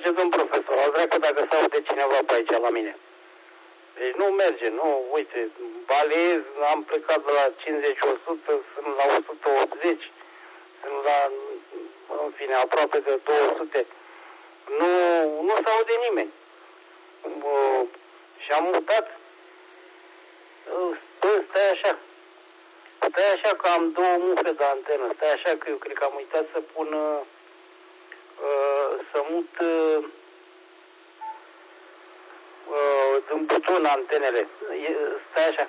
merge, domn profesor. Al dracu dacă se aude cineva pe aici la mine. Deci nu merge, nu, uite, balez, am plecat de la 50-100, sunt la 180, sunt la, în fine, aproape de 200. Nu se aude nimeni. Și am mutat. Stai așa că am două mufe de antenă. Stai așa că eu cred că am uitat să pun, să mut în buton antenele. Stai așa.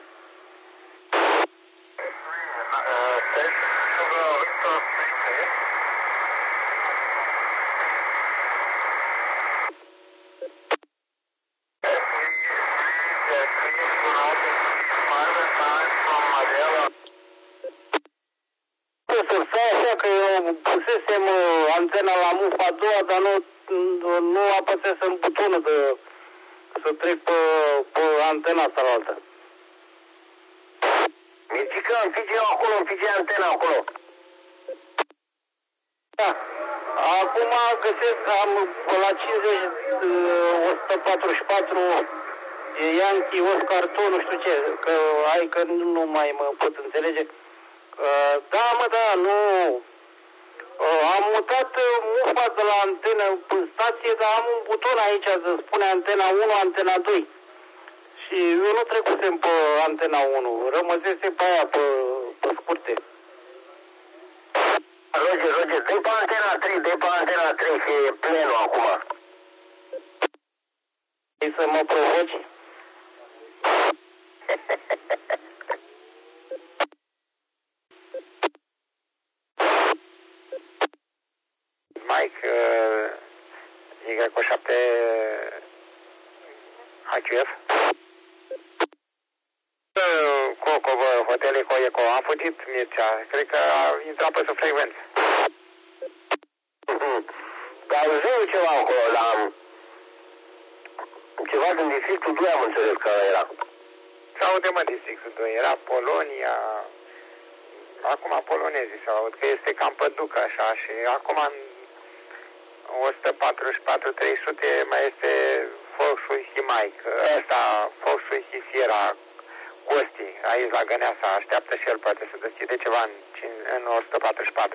Stai așa că eu pusesem antena la mufa a doua, dar nu apăsesem butonul de să trec pe antena asta la altă. Mitică, împige acolo, împige antena acolo. Da. Acum găsesc, am la 50, 144 Yankee, Oscar, nu știu ce, că nu mai mă pot înțelege. Da, mă, da, nu. Am mutat mufa de la antenă în stație, dar am un buton aici, se spune antena 1, antena 2. Și eu nu trecusem pe antena 1, rămăsese pe aia, pe scurte. Roger, dă-i pe antena 3, și e plenul acum. Vrei să mă provoci? Mike, Y7 HQF. Coco, hotel Eco, a fugit Mircea, cred că a intrat pe sub frecvență. Dar ziu ceva acolo, dar ceva din districtul 2 am înțeles că era. Sau de mă districtul 2, era Polonia, acum polonezii se aud, că este cam păducă așa și acum în 144-300 mai este Volkswagen Mike, ăsta Volkswagen Sierra Costi, aici la Găneasa, așteaptă și el, poate să deschide ceva în 144.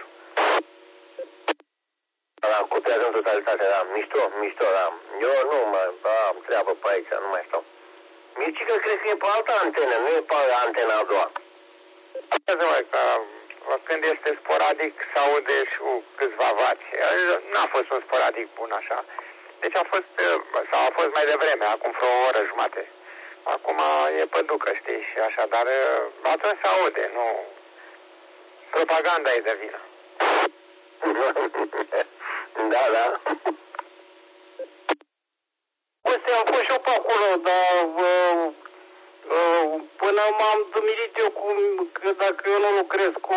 Da, copiază în totalitate, da, mișto, da. Eu nu am treabă pe aici, nu mai stau. Micică cred că e pe altă antenă, nu e pe antena a doua. Că când este sporadic se aude și cu câțiva vați. N-a fost un sporadic bun așa. Deci a fost mai devreme, acum vreo o oră jumate. Acum e păducă, știi, și așa, dar atunci se aude, nu. Propaganda e de vină. Da. Uite, am fost și eu pe acolo, dar până m-am dumirit eu că dacă eu nu lucrez cu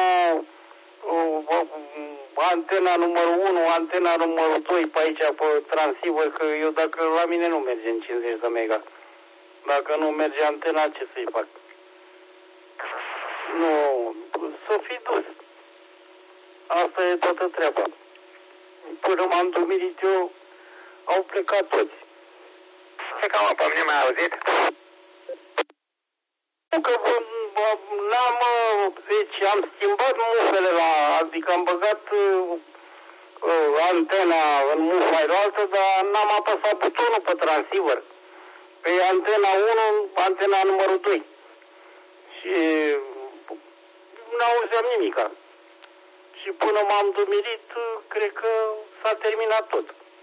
antena numărul 1, antena numărul 2 pe aici, pe transceiver, că eu dacă la mine nu merge în 50 de mega. Dacă nu merge antena, ce să-i fac? Nu, să fi dus. Asta e toată treaba. Până m-am dumirit eu, au plecat toți. Ce cam pe mine mai auzit? Că deci am schimbat mufele adică am băgat antena în mufa altă, dar n-am apăsat butonul pe transceiver. Pe antena 1, antena numărul 2. Și n-auzeam nimica. Și până m-am dumirit, cred că s-a terminat tot.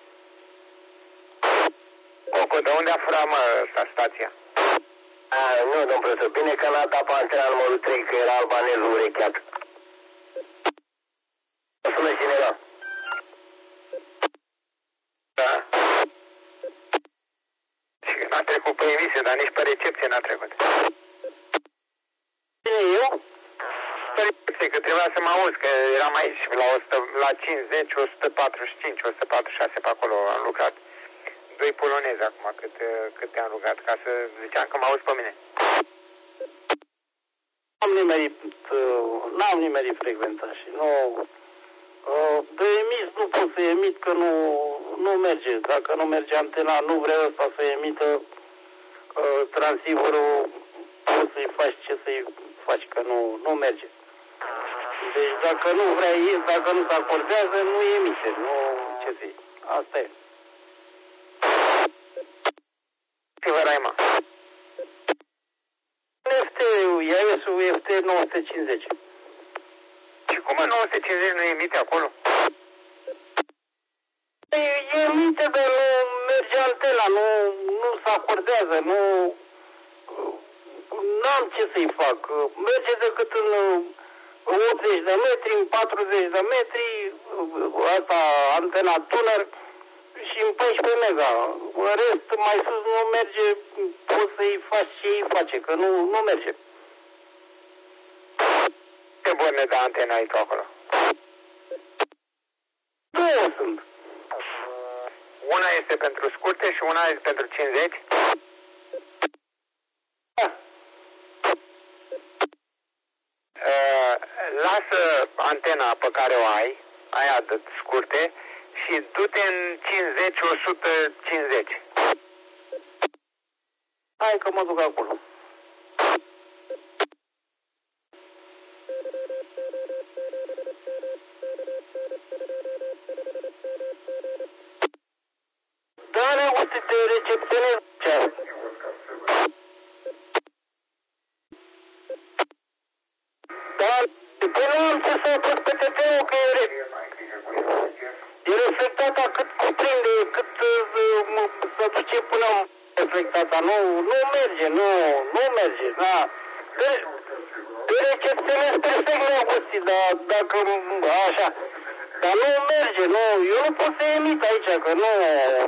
Coco, de unde a furat, stația? Nu, domn profesor, bine că n-a dat pe antena numărul 3, că era albanezul urecheat. O sună cineva. Da. Și că n-a trecut pe emisie, dar nici pe recepție n-a trecut. Cine, eu? Pe recepție, că trebuia să mă auzi, că eram aici la 50, 145, 146 pe acolo. Am lucrat 2 polonezi acum, cât te-am rugat, ca să ziceam că mă auzi pe mine. N-am nimerit frecvența și nu... De emis nu pot să emit, că nu merge. Dacă nu merge antena, nu vrea ăsta să emită transceiverul, poți să-i faci ce să-i faci, că nu merge. Deci dacă nu vrea, dacă nu se acordează, nu emite, nu ce să-i. Asta e. Ce vă Raima? IAS-ul FT 950. Și cum în 950 nu emite acolo? Emite, dar nu merge antena, nu se acordează, n-am ce să-i fac. Merge decât în 80 de metri, în 40 de metri, asta antena tuner și în 14 mega. În rest, mai sus nu merge, poți să-i faci ce îi face, că nu merge. Ce borne de antena ai tu acolo? Două sunt. Una este pentru scurte și una este pentru 50? Da. Lasă antena pe care o ai, aia de scurte, și du-te în 50-150. Hai că mă duc acolo. Da, uite, te recepționez. Da, păi nu am ce să pus pe TT-ul, că e reflectata cât cuprinde, cât să duce până reflectata. Nu merge, nu merge, da. Te recepționez perfect, Neagusti, dar dacă așa. Dar nu merge, eu nu pot să emit aici, că nu,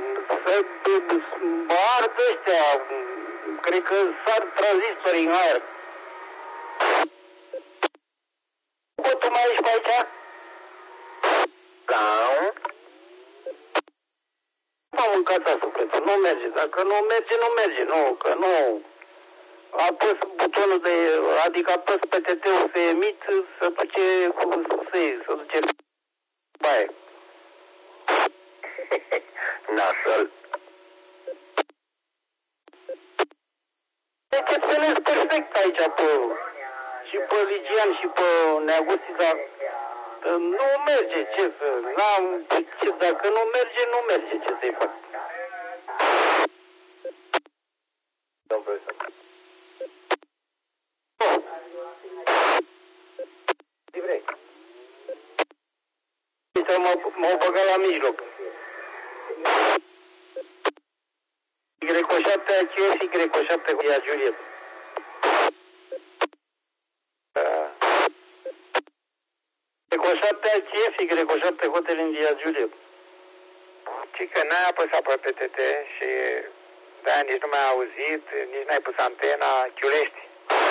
ard ăștia, cred că sar tranzistorii în aer. Pot tu mai ești pe aici? Da. M-am mâncat sufletul, nu merge, dacă nu merge, că nu. Apăs butonul adică apăs pe TT-ul să emit, să duce, să duce baie. Nasol. Recepționez perfect aici și pe Ligian și pe Neagusti, dar nu merge, dacă nu merge, ce să-i fac? Domn profesor. Ce vrei? M-au băgat la mijloc. Y7 ACF, Y7 Hotel Juliet. Y7 ACF, Y7 Hotel India Juliet. Ci că n-ai apăsat pe PTT și de-aia nici nu m-ai auzit, nici n-ai pus antena, chiulești.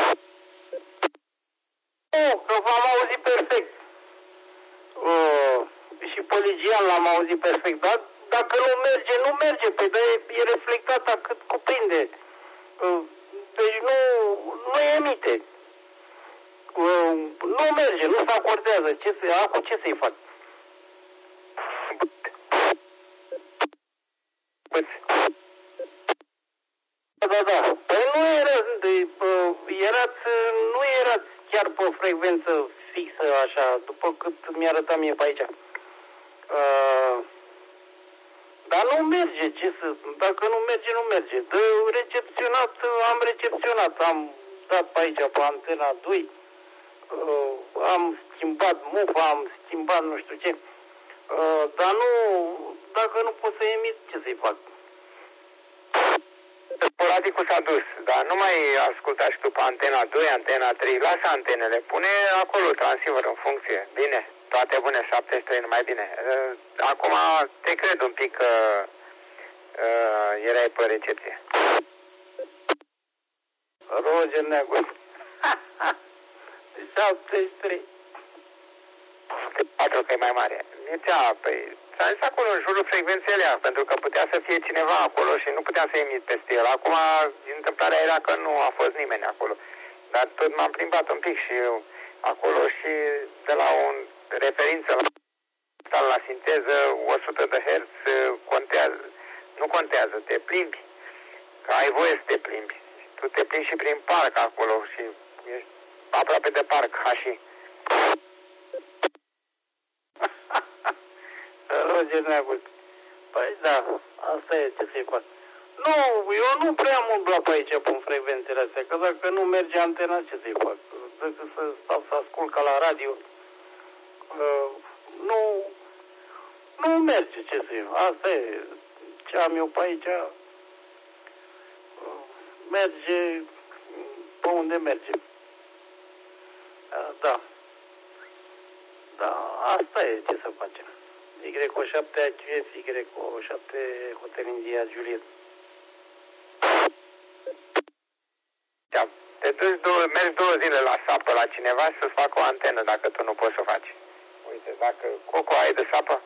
Nu, că v-am auzit perfect. Și pe Ligian l-am auzit perfect, dar dacă nu merge, pe de e reflectata cât cuprinde. Deci nu emite. Nu merge, nu se acordează. Ce să-i fac? Da. Păi nu erați chiar pe o frecvență fixă așa, după cât mi-arăta mie pe aici. Dar nu merge, dacă nu merge. De recepționat, am recepționat, am dat pe aici pe antena 2, am schimbat mufa, am schimbat nu știu ce, dar dacă nu pot să emit, ce să-i fac? Sporadicul s-a dus, dar nu mai asculta și tu pe antena 2, antena 3, lasă antenele, pune acolo transceiver în funcție, bine, toate bune, 73, numai bine. Acum te cred un pic că erai pe recepție. Roger Neagu. 73. 4 că e mai mare. Mircea, păi, s-a zis acolo în jurul frecvenței alea, pentru că putea să fie cineva acolo și nu putea să emit peste el. Acum, întâmplarea era că nu a fost nimeni acolo. Dar tot m-am plimbat un pic și eu acolo și de la o referință la sinteză, 100 de Hz, cu contează. Nu contează, te plimbi. Că ai voie să te plimbi. Tu te plimbi și prin parc acolo și ești aproape de parc, și. Roger Neagu. Păi da, asta e ce să-i fac. Nu, eu nu prea am umblat pe aici, pe frecvențele astea, că dacă nu merge antena, ce să-i fac? Decât să stau să ascult ca la radio. Nu merge, ce să-i fac? Asta e. Ce am eu pe aici, merge pe unde merge. Da. Da, asta e, ce să facem. Y7 AQS, Y7 Hotel India Juliet. Da. Te duci mergi 2 zile la sapă la cineva să-ți facă o antenă dacă tu nu poți să o faci. Uite, dacă Coco ai de sapă?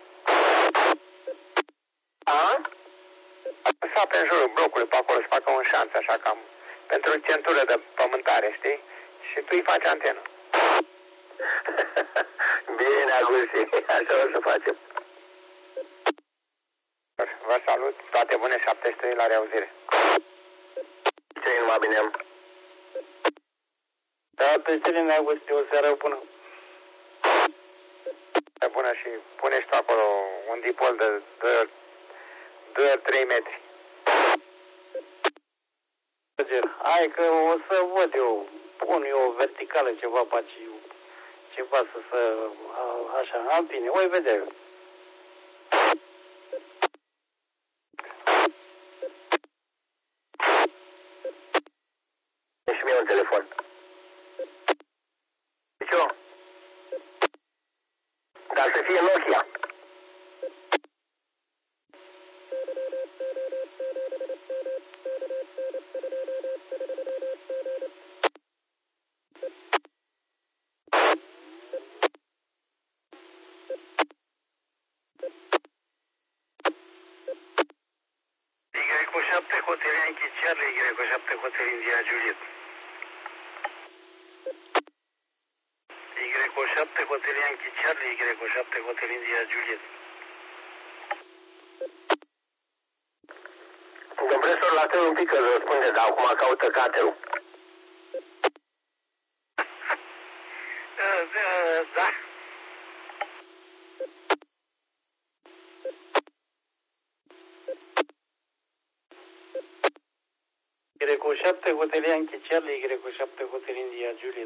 Sapă în jurul blocului pe acolo să facă un șanț așa cam pentru centură de pământare, știi? Și tu îi faci antenă. Bine, Agusti, așa o să facem. Vă salut, toate bune, 73 la reauzire. Ce numai bine am. Da, pe Agusti, o seară bună. Bună și pune și tu acolo un dipol de 2-3 metri. Hai că o să văd eu, pun eu o verticală ceva pe aici, ceva așa, în fine, o vedea eu. Și mie un telefon. Deci eu? Dar să fie Nokia. Y7 Hotel Yankee Charlie, Y7 Hotel India Juliet. Y7 Hotel Yankee Charlie, Y7 Hotel India Juliet. Compresor la tău un pic că răspunde, dar acum caută caterul. Da. Y7 Hotel Yankee Charlie, Y7 Hotel India Juliet.